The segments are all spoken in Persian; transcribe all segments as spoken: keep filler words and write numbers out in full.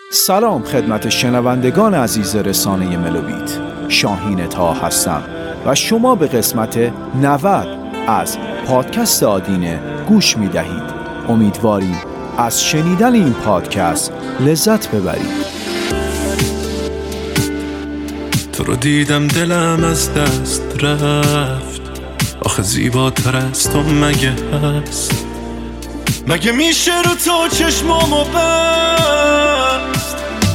سلام خدمت شنوندگان عزیز رسانه ملوبیت. شاهین طه هستم و شما به قسمت نود از پادکست آدینه گوش می دهید. امیدواریم از شنیدن این پادکست لذت ببرید. تو رو دیدم دلم از دست رفت، آخه زیباتر از تو مگه هست؟ مگه میشه رو تو چشمامو بست؟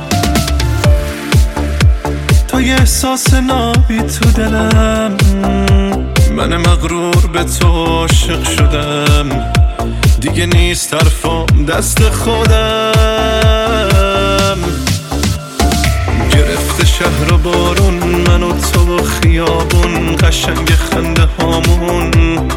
تا یه احساس نابی تو دلم، من مغرور به تو عاشق شدم. دیگه نیست طرفم دست خودم. گرفته شهر و بارون، من و تو و خیابون، قشنگ خنده هامون.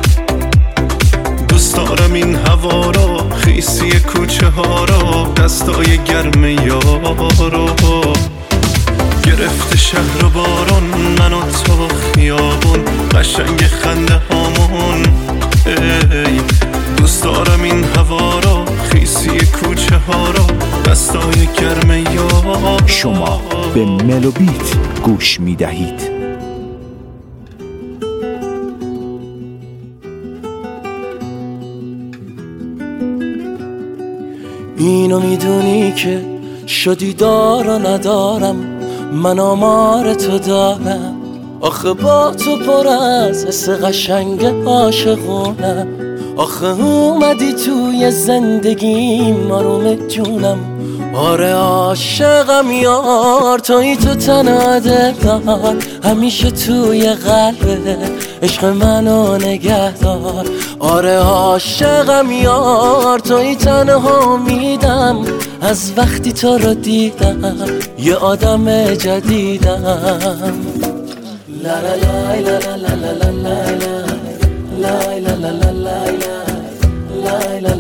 دوست دارم این هوا رو، خیسی کوچه ها رو، دستای گرم یارو. گرفته شهر و بارون، من و تو و خیابون، قشنگ خنده هامون. ای دوست دارم این هوا رو، خیسی کوچه ها رو، دستای گرم یارو. شما به ملوبیت گوش می دهید. اینو میدونی که شدی دار و ندارم، من آمار تو دارم. آخه با تو پر از حس قشنگ عاشقونم. آخه اومدی توی زندگیم آروم جونم. آره عاشقم یار، توی تو تنها دلدار، همیشه توی قلبه عشق منو نگه دار. آره عاشقم یار، توی تنها میدم، از وقتی تو رو دیدم یه آدم جدیدم. لا لا لا لا لا لا لا لا لا لا لا لا لا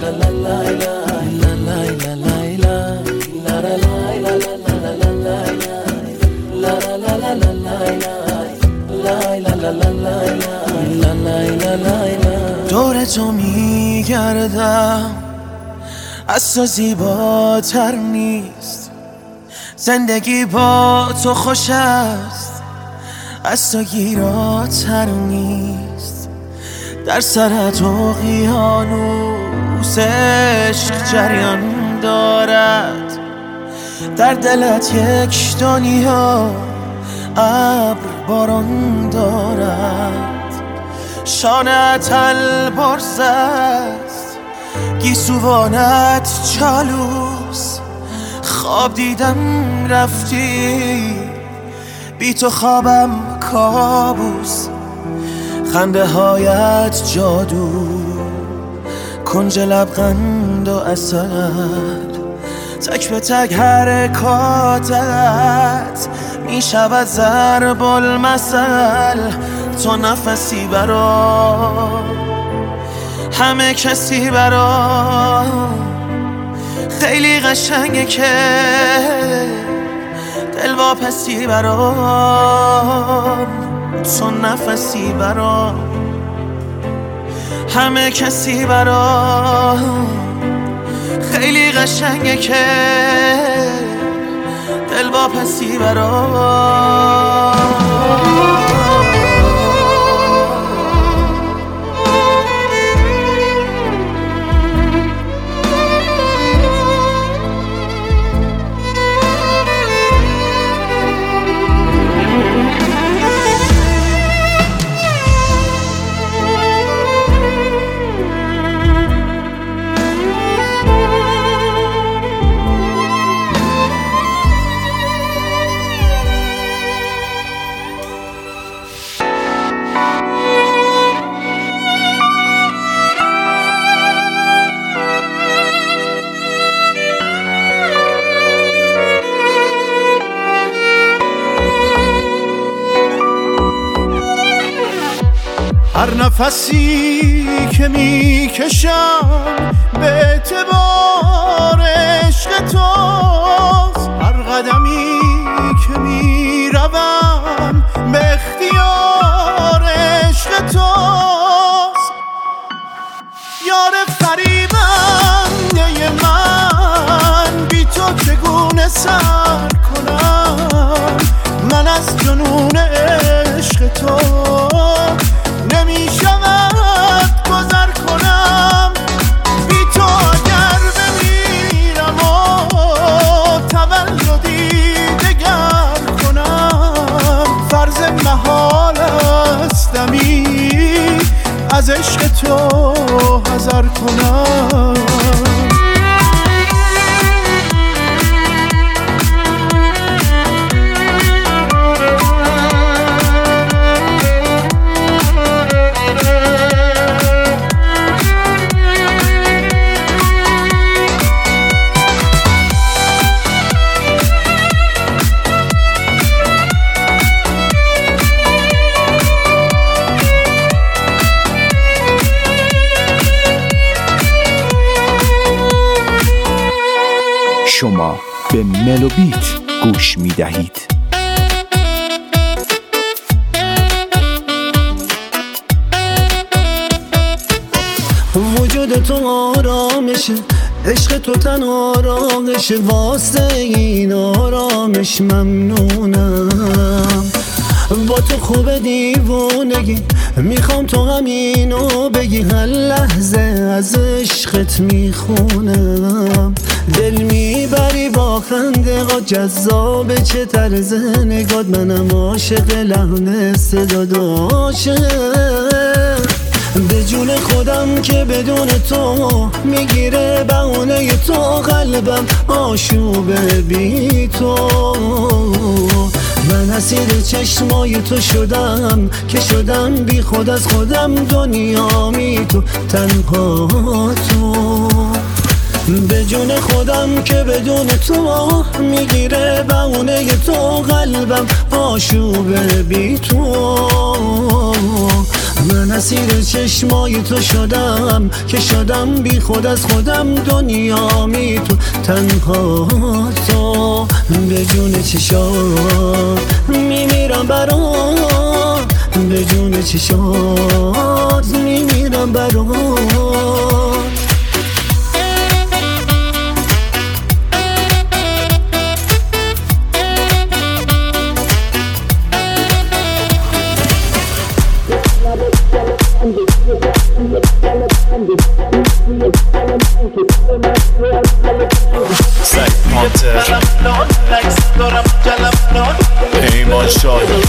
دور تو میگردم، از تو زیباتر نیست. زندگی با تو خوش است، از تو گیراتر نیست. در سرت اقیانوس عشق جریان دارد، در دلت یک دنیا ابر باران دارد. شانت البرز است، گیسوانت چالوس. خواب دیدم رفتی، بی تو خوابم کابوس. خنده هایت جادو، کنج لبخند و عسل. تک به تک حرکاتت می شود ضرب المثل. تو نفسی برام، همه کسی برام. خیلی قشنگه که دل واپسی برام. تو نفسی برام، همه کسی برام. خیلی قشنگه که دل واپسی برام. هر نفسی که میکشم به اعتبار عشق توست. هر قدمی که میروم به اختیار عشق توست. یار فریبنده من، بی تو چگونه چگونه سر کنم من از جنون عشق تو نمیشود گذر کنم بی تو اگر بمیرم و تولدی دگر کنم فرض محال استمی از عشق تو حذر کنم شما به ملوبیت گوش می دهید. وجود تو آرامشه، عشق تو تن آرامشه، واسه این آرامش ممنونم. با تو خوب دیوونگی میخوام تو همینو بگی، هر لحظه از عشقت میخونم. دل میبری با خنده ها، جذاب چه طرز نگات، منم عاشق لحن صداد عاشق. به جون خودم که بدون تو میگیره بهونه تو، قلبم آشوبه بی تو. من اسیر چشمای تو شدم که شدم بی خود از خودم، دنیا می تو تنها تو. به جون خودم که بدون تو میگیره بهونه تو، قلبم آشوبه بی تو. من اسیر چشمای تو شدم که شدم بی خود از خودم، دنیا می تو تنها تو. به جون چشات میمیرم برات، به جون چشات میمیرم برات. سعید پانتر، پیمان شاهی،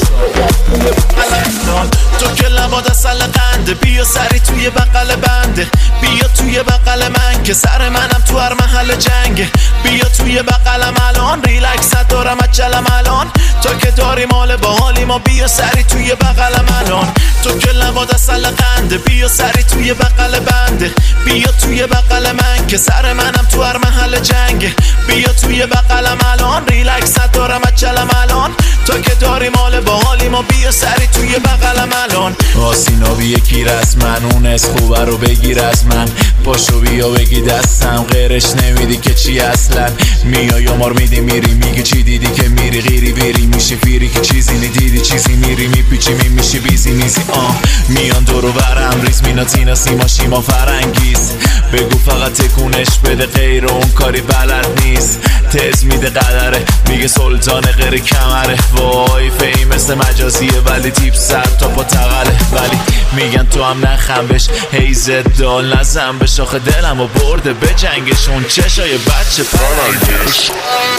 تو که لباد اصل قنده، بیا سری توی بغل بنده، بیا توی بغل من که سر منم تو هر محل جنگه. بیا توی بغلم الان، ریلکست دارم اجلم الان، تا که داری مال با حالی ما. بیا سری توی بغلم الان، تو که لباد اصل قنده، بیا سری توی بغل بنده، بیا توی بغل من که سر منم تو هر محل جنگه. بیا توی بغلم الان، ریلکست دارم اجلم الان، تا که داری مال با حالی ما. بیا سری توی بغلم الان. آسینابی یکی رس من، اون از خوبه رو بگیر از من، پاشو بیا بگی دستم، غیرش نمیدی که چی اصلا. میای یامار میدی میری، میگی چی دیدی که میری غیری بیری، میشی فیری که چیزی ندیدی، چیزی میری میپیچی می میشی بیزی میزی. آه میان دورو برم ریز، مینا تینا سیما شیما فرنگیز، بگو فقط تکونش بده، غیر اون کاری بلد نیست. تز میده قدره، میگه سلطان غیر کمره، وای فی مثل مجازیه ولی تیپ سر تا پا تقله. ولی میگن تو هم نخم بش، هیزت دال نزم به شاخ دلم و برده به جنگش، اون چشای بچه پرنگش.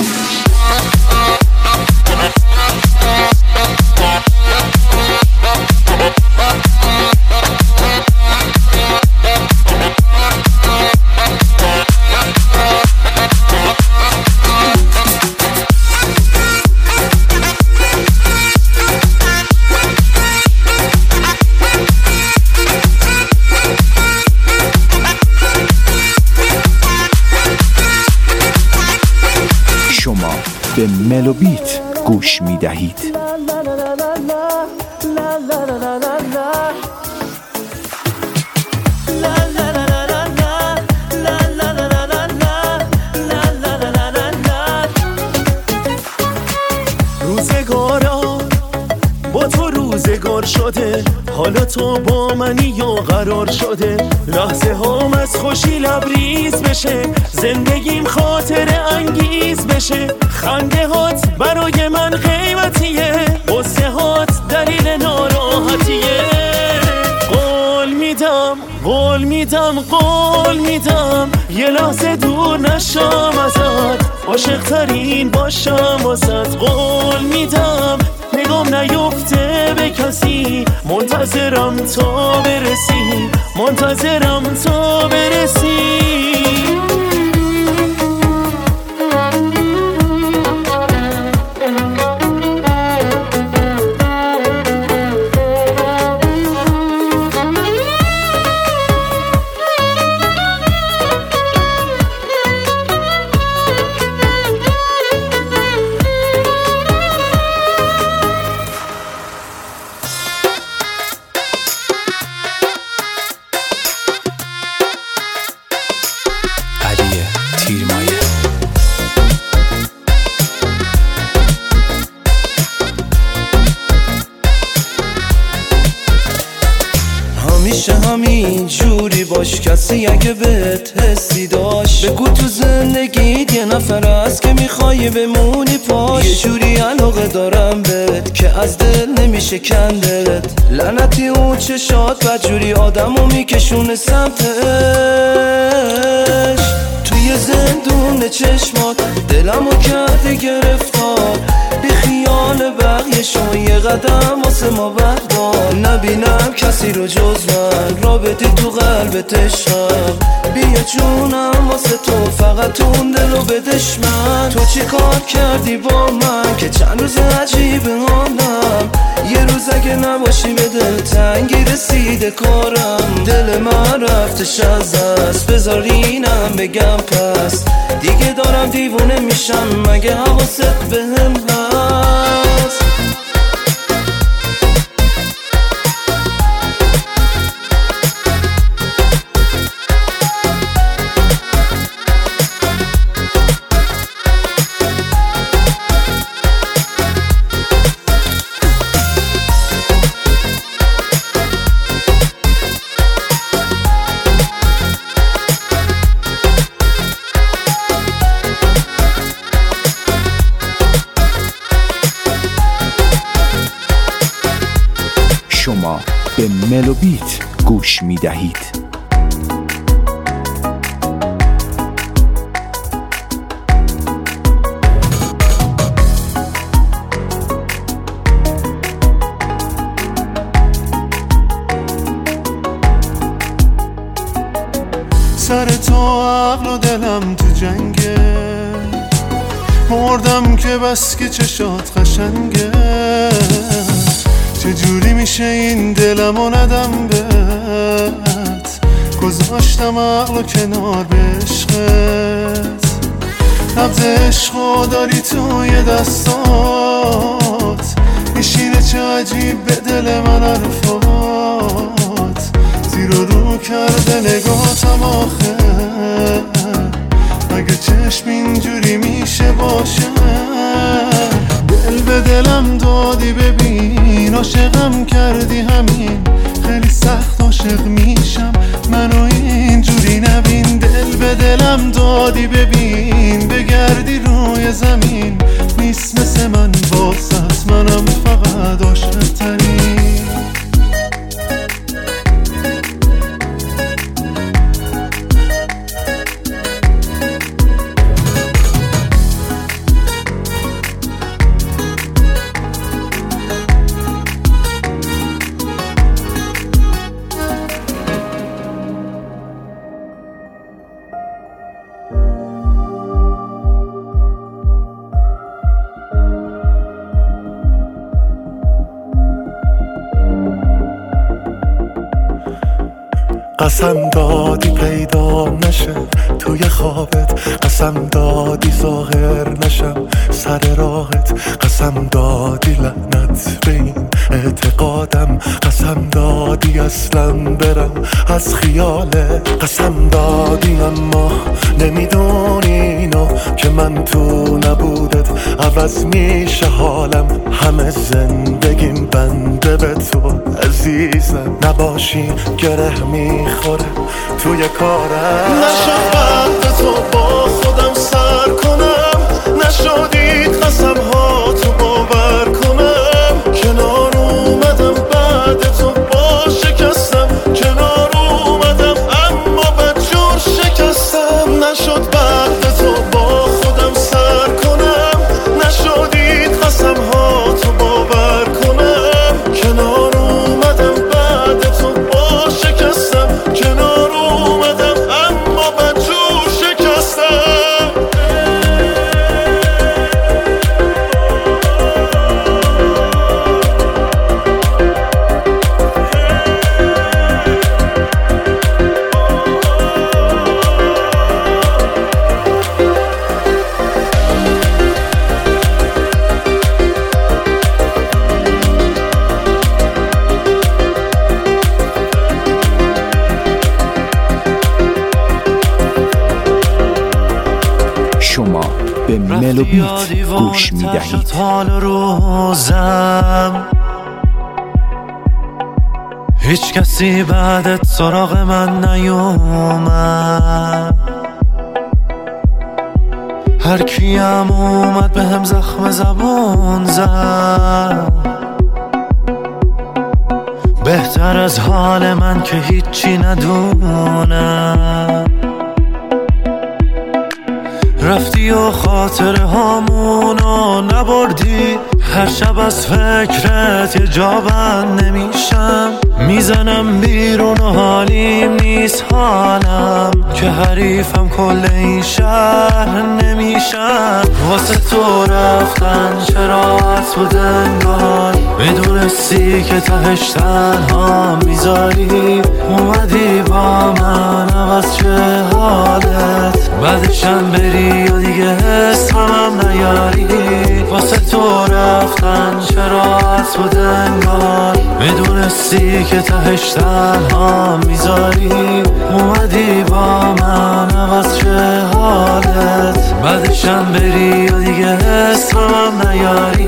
شما به ملوبیت گوش می دهید. روزگارا با تو روزگار شده، حالا تو با منی یا قرار شده لحظه هام از خوشی لبریز بشه، زندگیم خاطر انگیز بشه، خنده هات برای من قیمتیه، غصه هات دلیل ناراحتیه. قول میدم قول میدم قول میدم یه لحظه دور نشم ازت، عاشق ترین باشم واسد. قول میدم نگام نیفته به کسی، منتظرم تا برسی، منتظرم تا برسی. همیشه همین جوری باش، کسی اگه بهت حسی داشت بگو تو زندگیت یه نفر هست که میخوای بمونی پاش. یه جوری علاقه دارم بهت که از دل نمیشه کندت، لعنتی اون چشات بدجوری آدمو میکشونه سمتش. توی زندون چشمات دلمو کرده گرفتار، بی خیال بقیه شو یه قدم واسه ما بردار. نبینم کسی رو جز من، رابطی تو قلبت عشقم، بیا جونم واسه تو فقط اون دلو بدش من. تو چی کار کردی با من که چند روز عجیبه حالم، یه روز اگه نباشی به دل تنگی رسیده کارم. دل من رفتش از دست، بذار اینم بگم پس دیگه دارم دیوونه میشم، مگه حواست بهم هست؟ شما به ملوبیت گوش می دهید. سر تو عقل و دلم تو جنگه، مردم که بس که چشات قشنگه. چجوری میشه این دلمو ندم بهت، گذاشتم عقل و کنار به عشقت. نبض عشقو داری توی دستات، میشینه چه عجیب به دل من حرفات. زیر و رو کرده نگاهتم آخه، مگه چشم اینجوری میشه باشه؟ دل به دلم دادی ببین، عاشقم کردی همین، خیلی سخت عاشق میشم منو اینجوری نبین. دل به دلم دادی ببین، بگردی روی زمین، نیست مثل من واسط، منم فقط عاشق ترین. قسم دادی پیدا نشه توی خوابت، قسم دادی ظاهر نشم سر راهت، قسم دادی لعنت به این اعتقادم، قسم دادی اصلا برم از خیالت، قسم دادی اما نمیدونی اینو که من تو نبودت عوض میشه حالم، همه زندگیم بنده به تو عزیزم، نباشی گره میخوره توی کارم. نشد بعد تو با خودم سر کنم، نشدید قسم ها تو باور کنم، کنار اومدم بعد تو با شکستم، کنار اومدم اما بدجور شکستم. نشد بعد تو با خودم سر کنم، نشدید قسم ها تو باور کنم، کنار اومدم بعد تو با شکستم، کنار اومدم اما بدجور شکستم. شما به ملوبیت گوش می دهید. حال روزم هیچ کسی بعدت سراغ من نیومد، هر کیم اومد به هم زخم زبون زد. بهتر از حال من که هیچی ندونم، رفتی و خاطره هامونو نبردی، هر شب از فکرت یه جا بند نمیشم، میزنم بیرون و حالیم نیست حالم، که حریفم کل این شهر نمیشم. واسه تو رفتن چرا بود انگار، میدونستی که تهش تنها میذاری، اومدی با من عوض چه حالت، بعدشم بری و دیگه اسمم نیاری. واسه تو رفتن چرا بود انگار، میدونستی که تهش تنها میذاری، اومدی با من عوض چه حالت، بعدشم بری و دیگه اسمم نیاری.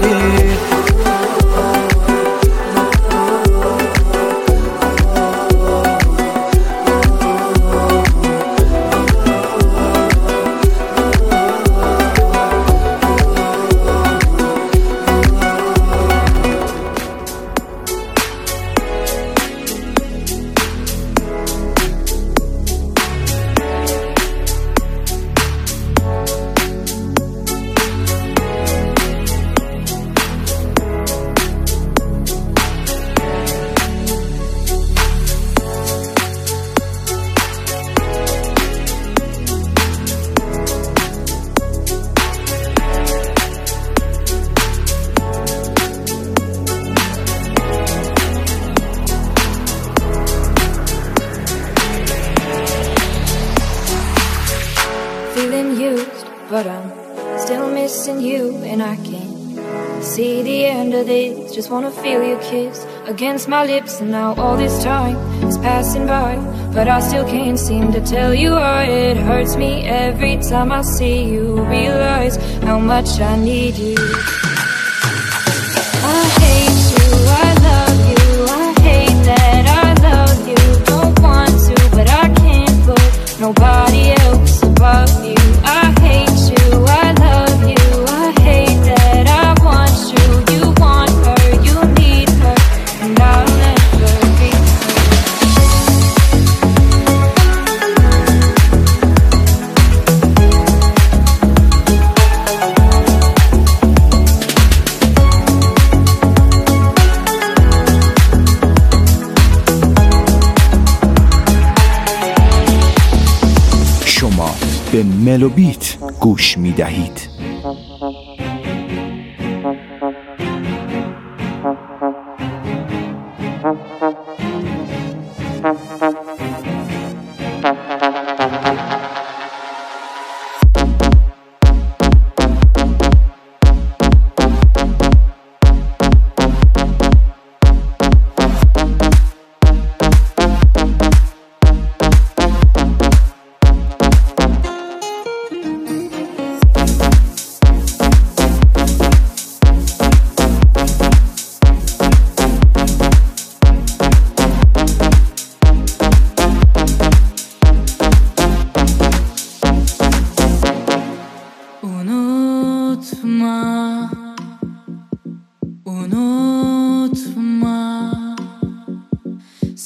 Feeling used, but I'm still missing you, and I can't see the end of this. Just wanna feel your kiss against my lips, and now all this time is passing by, but I still can't seem to tell you why. It hurts me every time I see you, realize how much I need you. I hate you, I love you, I hate that I love you. Don't want to, but I can't put nobody else above you. I hate you, I love you, I hate that I want you. You want her, you need her, and I'll never be شما به ملوبیت گوش می دهید.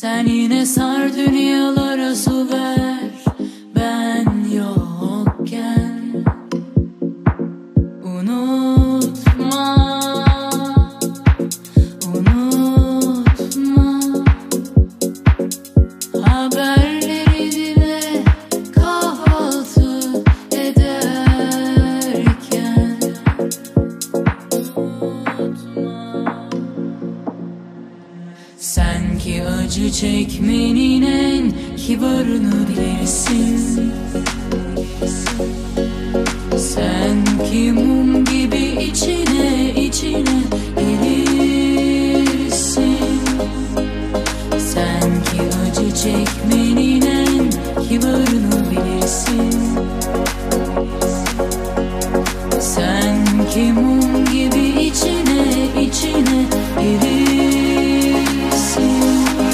Sen yine sar dünyalara su ver, ben yokken. Unutma, unutma haberleri dinle kahvaltı ederken. Unutma. Sen ki acı çekmenin en kibarını bilirsin. Sen ki mum gibi içine içine erirsin. Sen ki acı çekmenin en kibarını bilirsin. Sen ki mum gibi içine içine erirsin.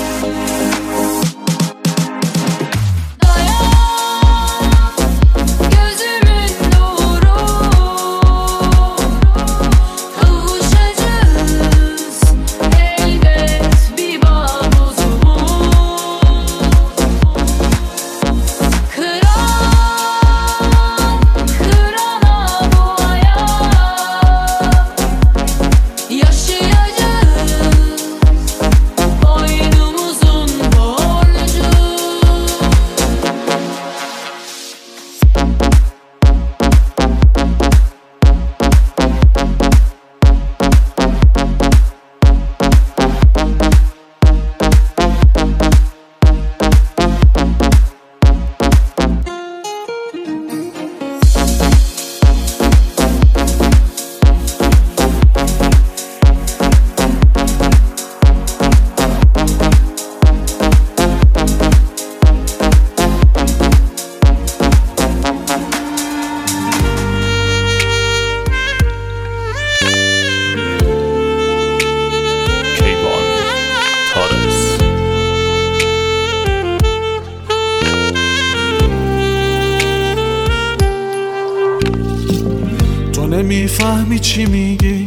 نمیفهمی چی میگی،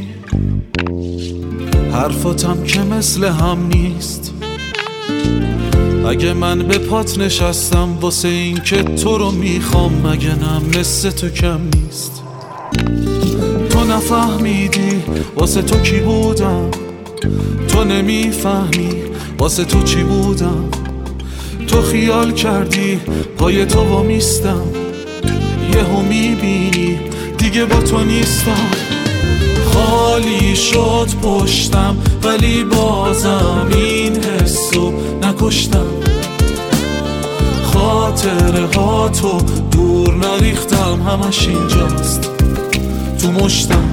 حرفاتم که مثل هم نیست. اگه من به پات نشستم واسه این که تو رو میخوام، مگه نه مثل تو کم نیست. تو نفهمیدی واسه تو کی بودم، تو نمیفهمی واسه تو چی بودم. تو خیال کردی پای تو با میستم، یهو میبینی دیگه با تو نیستم. خالی شد پشتم ولی بازم این حسو نکشتم. خاطره ها تو دور نریختم، همش اینجاست تو مشتم.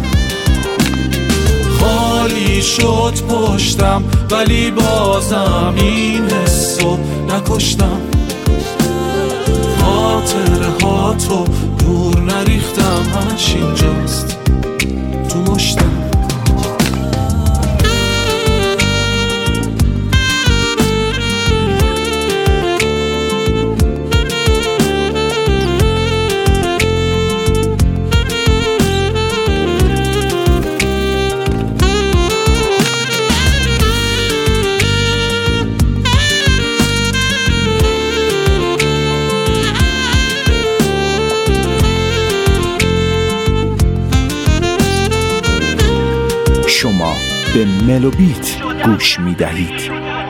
خالی شد پشتم ولی بازم این حسو نکشتم. خاطره ها تو دور نریختم، همش اینجاست تو مشتم. شما به ملوبیت گوش می دهید.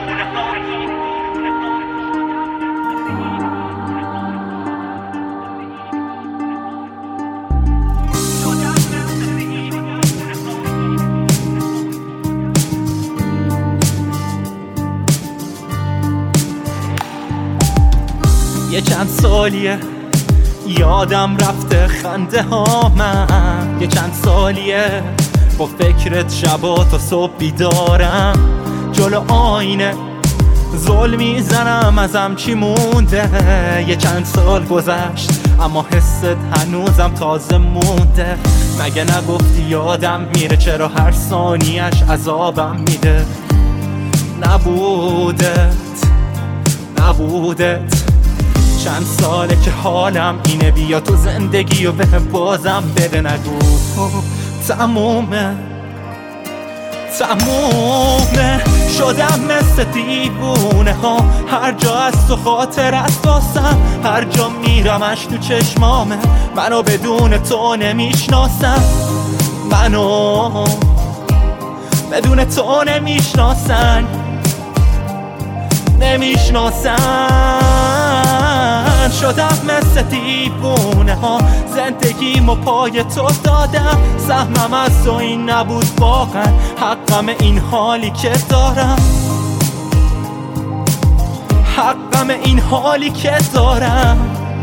یه چند سالیه یادم رفته خنده ها من، یه چند سالیه با فکرت شبا تا صبح بیدارم. جلو آینه زل میزنم ازم چی مونده. یه چند سال گذشت اما حست هنوزم تازه مونده. مگه نگفتی یادم میره، چرا هر ثانیش عذابم میده. نبودت نبودت چند ساله که حالم اینه، بیا تو زندگی و به بازم بده. نگو تمومه تمومه. شدم مثل دیوونه ها، هر جا از تو خاطر است واسم، هر جا میرمش تو چشمامه. منو بدون تو نمیشناسم، منو بدون تو نمیشناسن نمیشناسن. شدم مثل دیوونه ها، زندگیمو پای تو دادم، سهمم از تو این نبود واقعا، حقم این حالی که دارم، حقم این حالی که دارم.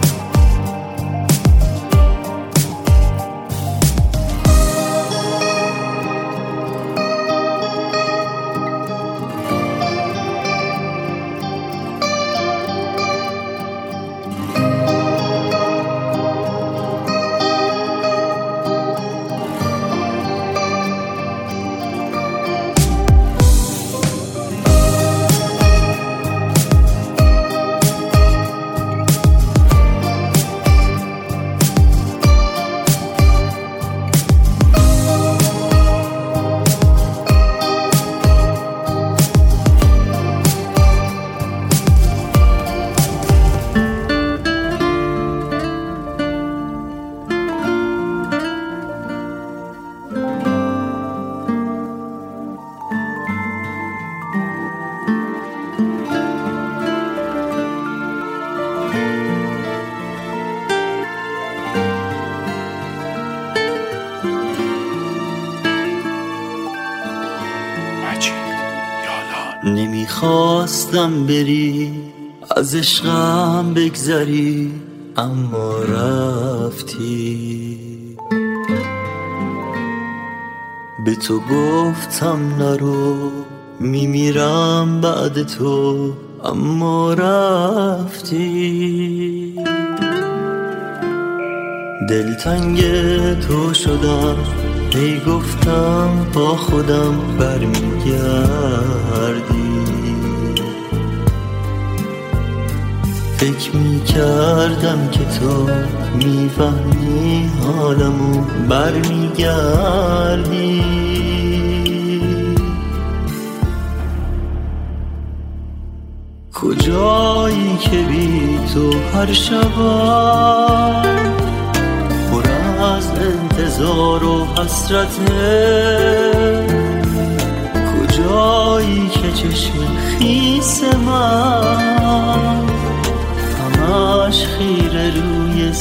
نمیخواستم بری از عشقم بگذری، اما رفتی. به تو گفتم نرو، میمیرم بعد تو، اما رفتی. دلتنگ تو شدم، هی گفتم با خودم برمیگردی. فکر میکردم که تو میفهمی حالمو، برمیگردی. کجایی که بی تو هر شبم پر از انتظار و حسرته، کجایی که چشم خیس من همش خیره روی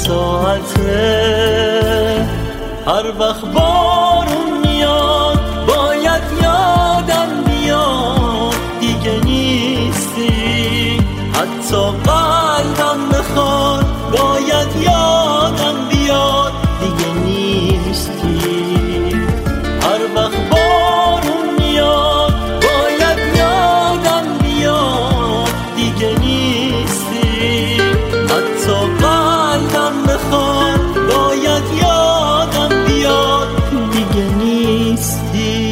ساعته. هر وقت بارون میاد باید یادم بیاد دیگه نیستی، حتی قلبم بخواد باید یادم بیاد دیگه نیستی. هر وقت بارون میاد باید یادم بیاد دیگه نیستی، حتی قلبم بخواد باید یادم بیاد دیگه نیستی.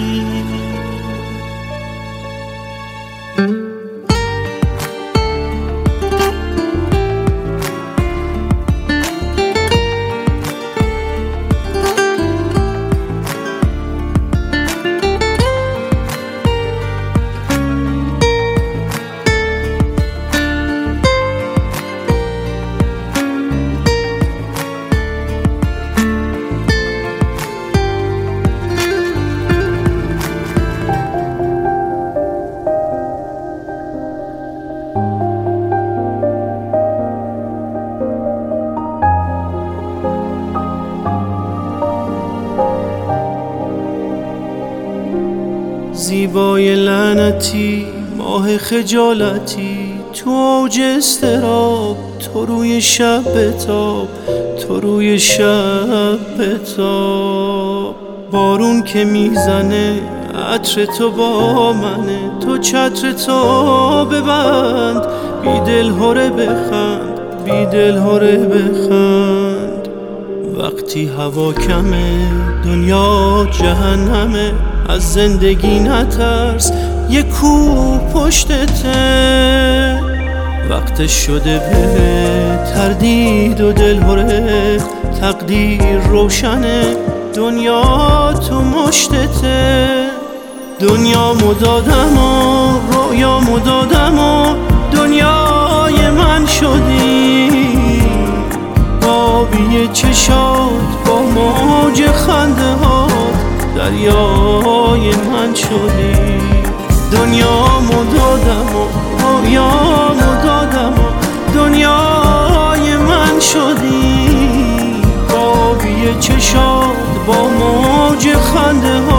زیبای لعنتی، ماه خجالتی، تو اوج استراب، تو روی شب بتاب، تو روی شب بتاب. بارون که میزنه عطر تو با منه، تو چتر تو ببند، بی دل هره بخند، بی دل هره بخند. وقتی هوا کمه دنیا جهنمه، از زندگی نترس یه کو پشتته. وقتش شده به تردید و دلهره، تقدیر روشنه، دنیا تو مشتته. دنیامو دادم و رویامو دادم و دنیای من شدی، آبی چشات با موج خنده ها دریای من شدی. دنیامو دادم و رویامو دادم و دنیای من شدی، آبی چشات با موج خنده ها